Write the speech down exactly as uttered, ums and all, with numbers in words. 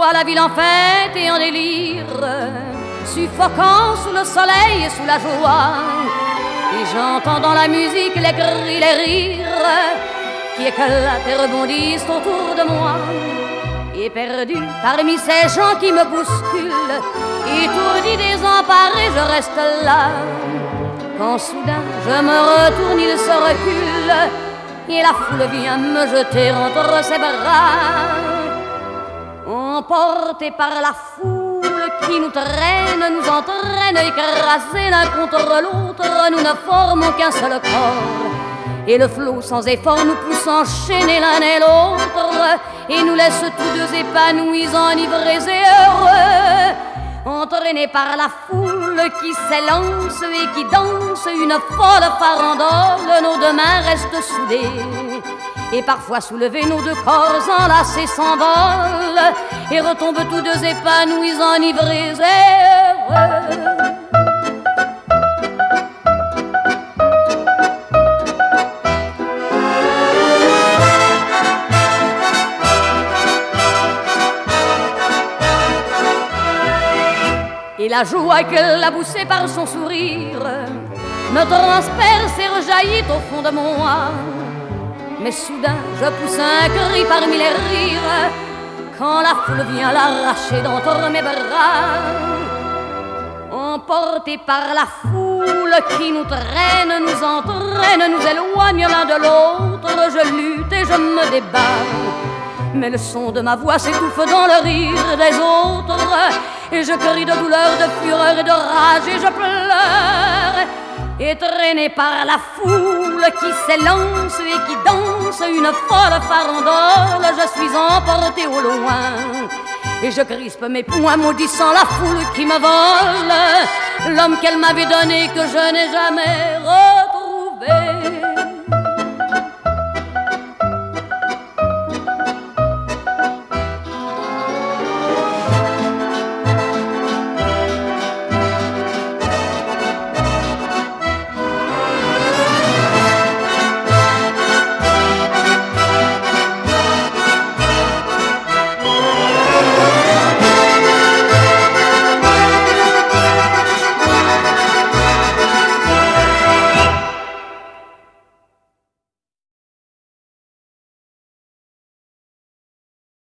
vois la ville en fête et en délire, suffocant sous le soleil et sous la joie. Et j'entends dans la musique les cris, les rires qui éclatent et rebondissent autour de moi. Et perdu parmi ces gens qui me bousculent, étourdi, désemparé, je reste là. Quand soudain je me retourne, il se recule et la foule vient me jeter entre ses bras. Emportés par la foule qui nous traîne, nous entraîne, écrasés l'un contre l'autre, nous ne formons qu'un seul corps. Et le flot sans effort nous pousse enchaîner l'un et l'autre et nous laisse tous deux épanouis, enivrés et heureux. Entraînés par la foule qui s'élance et qui danse une folle farandole, nos deux mains restent soudées et parfois soulevés, nos deux corps enlacés s'envolent et retombent tous deux épanouis, enivrés et heureux. Et la joie qu'elle a poussée par son sourire me transperce et rejaillit au fond de moi. Mais soudain je pousse un cri parmi les rires quand la foule vient l'arracher d'entre mes bras. Emportés par la foule qui nous traîne, nous entraîne, nous éloigne l'un de l'autre, je lutte et je me débat. Mais le son de ma voix s'étouffe dans le rire des autres et je crie de douleur, de fureur et de rage et je pleure. Et traîné par la foule qui s'élance et qui danse une folle farandole, je suis emporté au loin et je crispe mes poings maudissant la foule qui me vole l'homme qu'elle m'avait donné que je n'ai jamais revu.